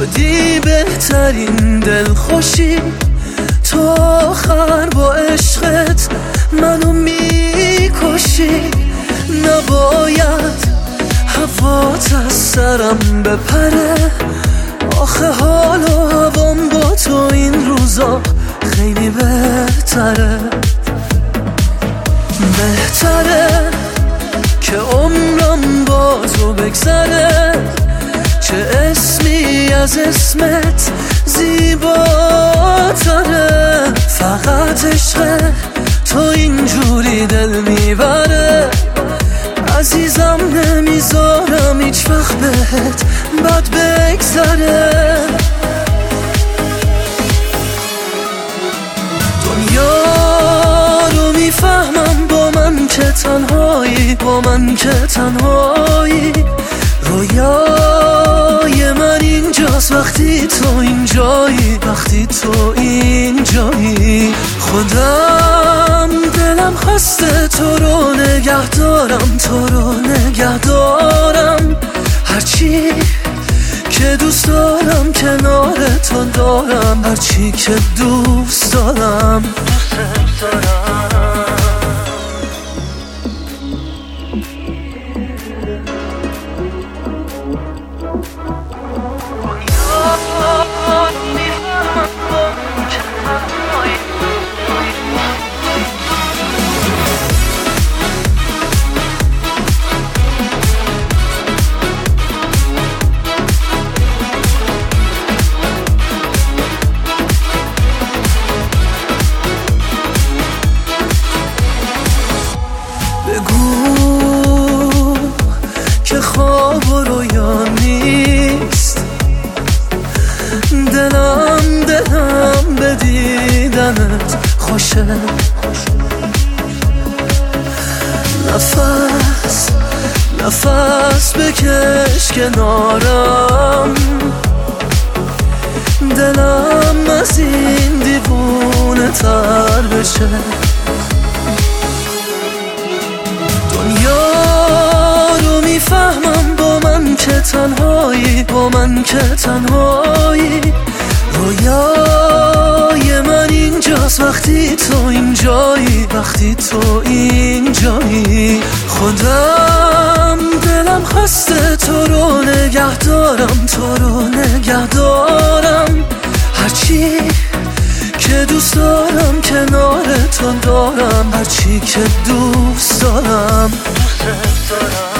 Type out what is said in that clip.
شدی بهترین دلخوشی، تو آخر با عشقت منو میکشی. نباید هوات از سرم بپره، آخه حال و هوام با تو این روزا خیلی بهتره. بهتره که عمرم با تو بگذره، چه اسمی از اسمت زیباتره. فقط عشق تو اینجوری دل میبره، عزیزم نمیذارم هیچ وقت بهت بد بگذره. دنیا رو میفهمم با من که تنهایی، با من که تنهایی. رویای من اینجاست وقتی تو اینجایی، وقتی تو اینجایی. خودم دلم خواسته تو رو نگه دارم، تو رو نگه دارم. هرچی که دوست دارم کنار تو دارم، هرچی که دوست دارم دوست دارم. بگو که خواب و رویا نیست، دلم به دیدنت خوشه. نفس بکش کنارم، دلم از این دیوونه تر بشه. دنیا رو میفهمم با من که تنهایی، با من که تنهایی. رویای من اینجاست وقتی تو اینجایی، وقتی تو اینجایی. خودم دلم خواسته تو رو نگه دارم، تو رو نگه دارم. هرچی که دوست دارم کنار تو دارم، هرچی که دوست دارم دوست دارم.